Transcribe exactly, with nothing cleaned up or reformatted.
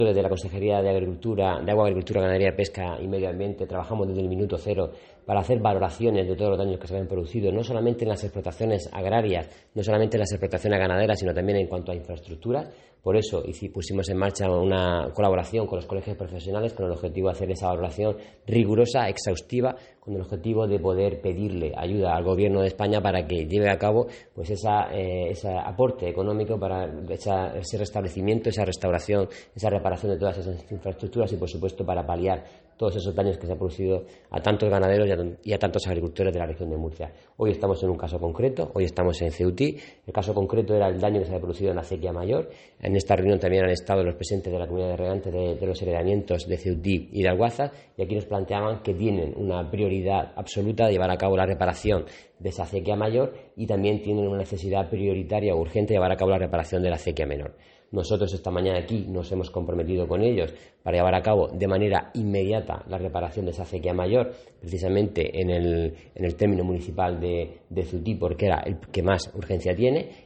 Desde la Consejería de Agricultura, de Agua, Agricultura, Ganadería, Pesca y Medio Ambiente trabajamos desde el minuto cero para hacer valoraciones de todos los daños que se habían producido, no solamente en las explotaciones agrarias, no solamente en las explotaciones ganaderas, sino también en cuanto a infraestructuras. Por eso pusimos en marcha una colaboración con los colegios profesionales con el objetivo de hacer esa valoración rigurosa, exhaustiva, con el objetivo de poder pedirle ayuda al Gobierno de España para que lleve a cabo pues esa, eh, ese aporte económico para esa, ese restablecimiento, esa restauración, esa reparación de todas esas infraestructuras y, por supuesto, para paliar todos esos daños que se han producido a tantos ganaderos y a, y a tantos agricultores de la región de Murcia. Hoy estamos en un caso concreto, hoy estamos en Ceutí. El caso concreto era el daño que se había producido en la acequia mayor. En esta reunión también han estado los presidentes de la comunidad de regantes de, de los heredamientos de Ceutí y de Alguazas, y aquí nos planteaban que tienen una prioridad absoluta de llevar a cabo la reparación de esa acequia mayor y también tienen una necesidad prioritaria o urgente de llevar a cabo la reparación de la acequia menor. Nosotros esta mañana aquí nos hemos comprometido con ellos para llevar a cabo de manera inmediata la reparación de esa acequia mayor, precisamente en el, en el término municipal de, de Ceutí, porque era el que más urgencia tiene,